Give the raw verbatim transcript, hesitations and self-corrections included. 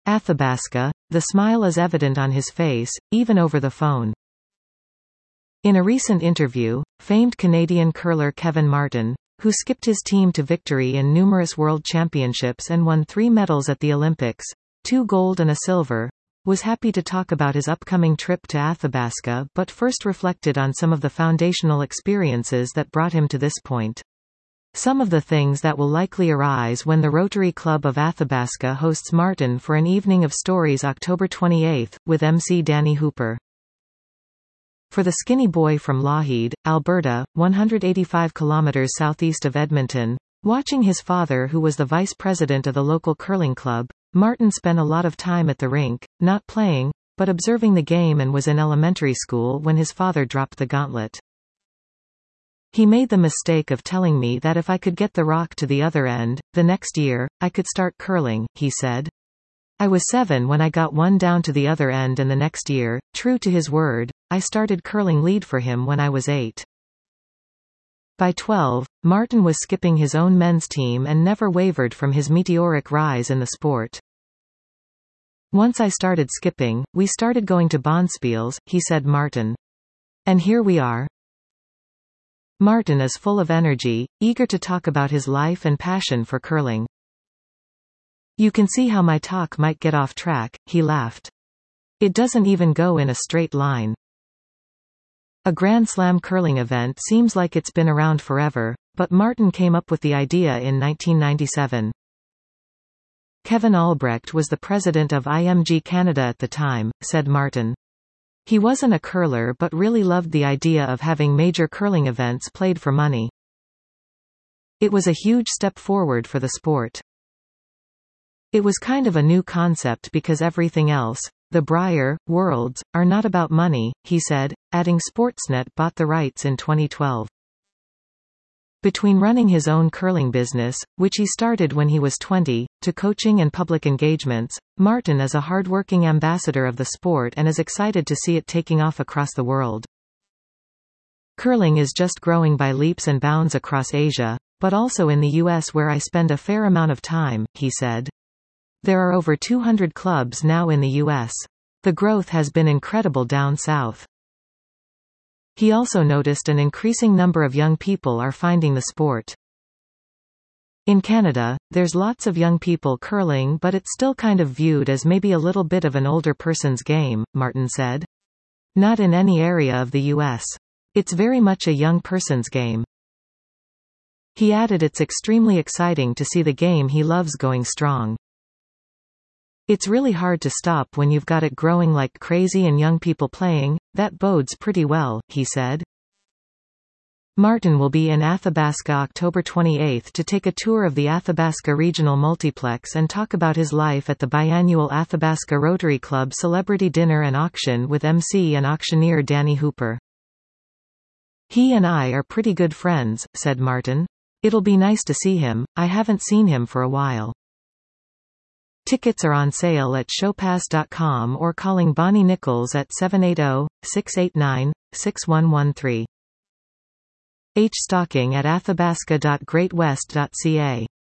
Athabasca. The smile is evident on his face, even over the phone. In a recent interview, famed Canadian curler Kevin Martin, who skipped his team to victory in numerous world championships and won three medals at the Olympics, two gold and a silver, was happy to talk about his upcoming trip to Athabasca but first reflected on some of the foundational experiences that brought him to this point. Some of the things that will likely arise when the Rotary Club of Athabasca hosts Martin for an evening of stories October twenty-eighth, with M C Danny Hooper. For the skinny boy from Lougheed, Alberta, one hundred eighty-five kilometers southeast of Edmonton, watching his father, who was the vice president of the local curling club, Martin spent a lot of time at the rink, not playing, but observing the game, and was in elementary school when his father dropped the gauntlet. He made the mistake of telling me that if I could get the rock to the other end, the next year, I could start curling, he said. I was seven when I got one down to the other end, and the next year, true to his word, I started curling lead for him when I was eight. By twelve, Martin was skipping his own men's team and never wavered from his meteoric rise in the sport. Once I started skipping, we started going to bonspiels, he said Martin. And here we are. Martin is full of energy, eager to talk about his life and passion for curling. You can see how my talk might get off track, he laughed. It doesn't even go in a straight line. A Grand Slam curling event seems like it's been around forever, but Martin came up with the idea in nineteen ninety-seven. Kevin Albrecht was the president of I M G Canada at the time, said Martin. He wasn't a curler but really loved the idea of having major curling events played for money. It was a huge step forward for the sport. It was kind of a new concept because everything else, the Brier, Worlds, are not about money, he said, adding Sportsnet bought the rights in twenty twelve. Between running his own curling business, which he started when he was twenty, to coaching and public engagements, Martin is a hard-working ambassador of the sport and is excited to see it taking off across the world. Curling is just growing by leaps and bounds across Asia, but also in the U S where I spend a fair amount of time, he said. There are over two hundred clubs now in the U S. The growth has been incredible down south. He also noticed an increasing number of young people are finding the sport. In Canada, there's lots of young people curling, but it's still kind of viewed as maybe a little bit of an older person's game, Martin said. Not in any area of the U S. It's very much a young person's game. He added it's extremely exciting to see the game he loves going strong. It's really hard to stop when you've got it growing like crazy and young people playing. That bodes pretty well, he said. Martin will be in Athabasca October twenty-eighth to take a tour of the Athabasca Regional Multiplex and talk about his life at the biannual Athabasca Rotary Club Celebrity Dinner and Auction with M C and auctioneer Danny Hooper. He and I are pretty good friends, said Martin. It'll be nice to see him. I haven't seen him for a while. Tickets are on sale at showpass dot com or calling Bonnie Nichols at seven eight zero, six eight nine, six one one three. H. Stocking at athabasca dot great west dot c a